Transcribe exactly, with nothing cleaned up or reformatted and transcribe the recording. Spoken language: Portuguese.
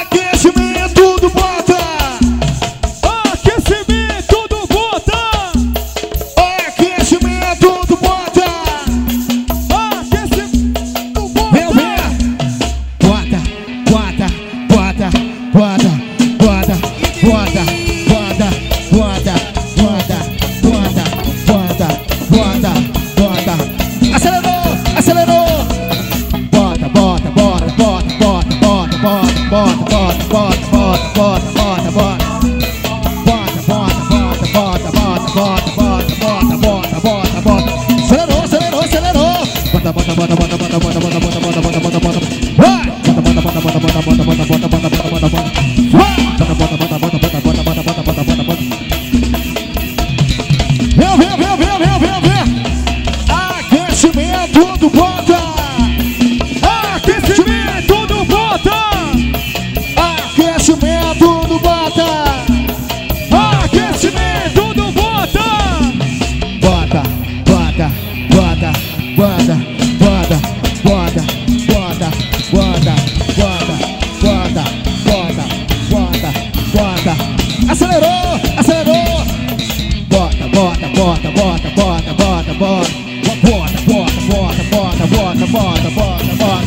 Aquecimento do bota. Aquecimento do bota. Aquecimento do bota. Aquecimento do bota. Vem, vem. Bota, bota, bota, bota, bota, bota, bota, bota, bota, bota, bota, bota. Acelerou, acelerou. Bota, bota, bota, bota, bota, bota, bota, bota, bota, bota, bota, bota, bota, bota. Bota, bota, bota, bota, bota, bota, bota, bota, bota, bota, bota. Acelerou, acelerou, acelerou. Bota, bota, bota, bota, bota, bota, bota, bota, bota, bota, bota, bota. Vai! Bota, bota, bota, bota, bota, bota, bota, bota, bota, bota, bota, bota. Vai! Bota, bota, bota, bota, bota, bota, bota, bota, bota, bota, bota. Vem, vem, vem, vem, vem, vem, vem. Aquecimento do bota. Aquecimento do bota. Aquecimento do bota. Aquecimento do bota. Bota, bota, bota, bota, bota, bota, bota, bota, bota, bota, bota, bota, bota. Acelerou, acelerou. Bota, bota, bota, bota, bota, bota, bota, bota, bota, bota, bota, bota, bota, bota, bota, bota.